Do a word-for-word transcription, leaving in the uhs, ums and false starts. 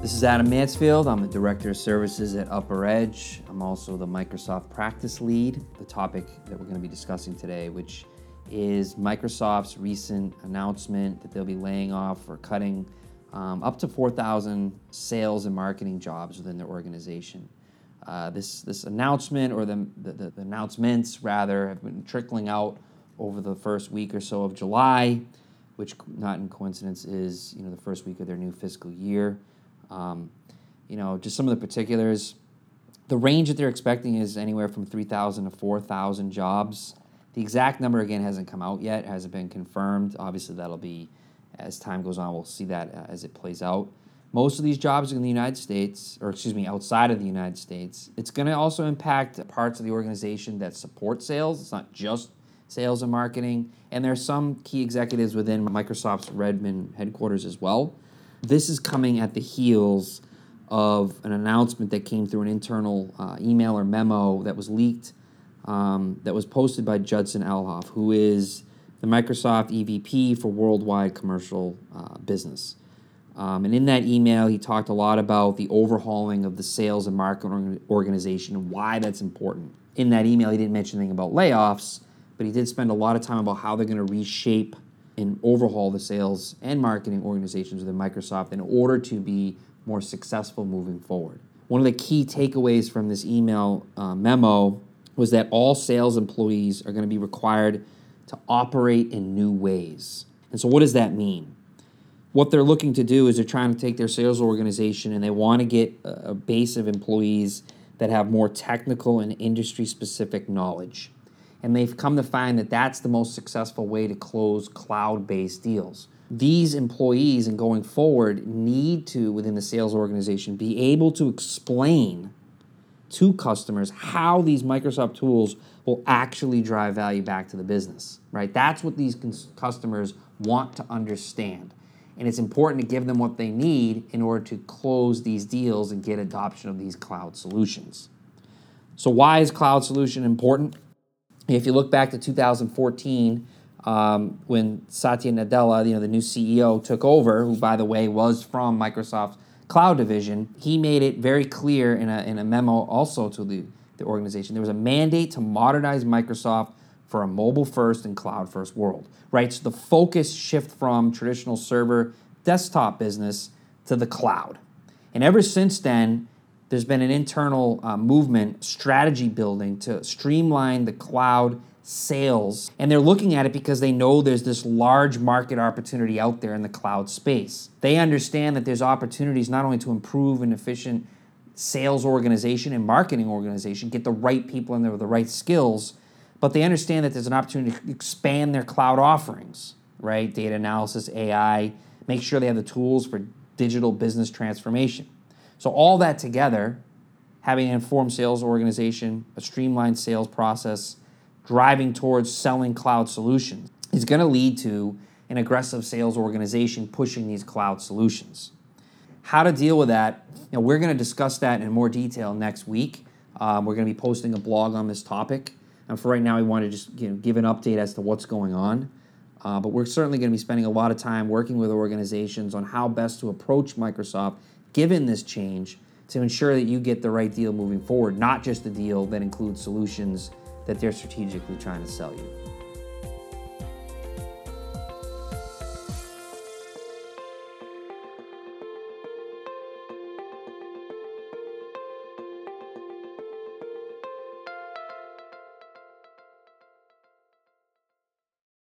This is Adam Mansfield. I'm the Director of Services at Upper Edge. I'm also the Microsoft Practice Lead. The topic that we're going to be discussing today, which is Microsoft's recent announcement that they'll be laying off or cutting um, up to four thousand sales and marketing jobs within their organization. Uh, this this announcement, or the, the, the announcements rather, have been trickling out over the first week or so of July, which, not in coincidence, is you know the first week of their new fiscal year. Um, you know, just some of the particulars. The range that they're expecting is anywhere from three thousand to four thousand jobs. The exact number, again, hasn't come out yet, hasn't been confirmed. Obviously, that'll be, as time goes on, we'll see that as it plays out. Most of these jobs are in the United States, or excuse me, outside of the United States. It's going to also impact parts of the organization that support sales. It's not just sales and marketing. And there are some key executives within Microsoft's Redmond headquarters as well. This is coming at the heels of an announcement that came through an internal uh, email or memo that was leaked, um, that was posted by Judson Elhoff, who is the Microsoft E V P for worldwide commercial uh, business. Um, and in that email, he talked a lot about the overhauling of the sales and marketing organization and why that's important. In that email, he didn't mention anything about layoffs, but he did spend a lot of time about how they're going to reshape and overhaul the sales and marketing organizations within Microsoft in order to be more successful moving forward. One of the key takeaways from this email uh, memo was that all sales employees are going to be required to operate in new ways. And so what does that mean? What they're looking to do is they're trying to take their sales organization and they want to get a base of employees that have more technical and industry-specific knowledge. And they've come to find that that's the most successful way to close cloud-based deals. These employees, and going forward, need to, within the sales organization, be able to explain to customers how these Microsoft tools will actually drive value back to the business, right? That's what these cons- customers want to understand. And it's important to give them what they need in order to close these deals and get adoption of these cloud solutions. So why is cloud solution important? If you look back to two thousand fourteen, um, when Satya Nadella, you know, the new C E O, took over, who, by the way, was from Microsoft's cloud division, he made it very clear in a, in a memo also to the, the organization. There was a mandate to modernize Microsoft for a mobile-first and cloud-first world, right? So the focus shift from traditional server desktop business to the cloud. And ever since then, there's been an internal uh, movement, strategy building to streamline the cloud sales. And they're looking at it because they know there's this large market opportunity out there in the cloud space. They understand that there's opportunities not only to improve an efficient sales organization and marketing organization, get the right people in there with the right skills, but they understand that there's an opportunity to expand their cloud offerings, right? Data analysis, A I, make sure they have the tools for digital business transformation. So all that together, having an informed sales organization, a streamlined sales process, driving towards selling cloud solutions, is going to lead to an aggressive sales organization pushing these cloud solutions. How to deal with that, you know, we're going to discuss that in more detail next week. Um, we're going to be posting a blog on this topic. And for right now, we want to just you know, give an update as to what's going on. Uh, but we're certainly going to be spending a lot of time working with organizations on how best to approach Microsoft given this change to ensure that you get the right deal moving forward, not just a deal that includes solutions that they're strategically trying to sell you.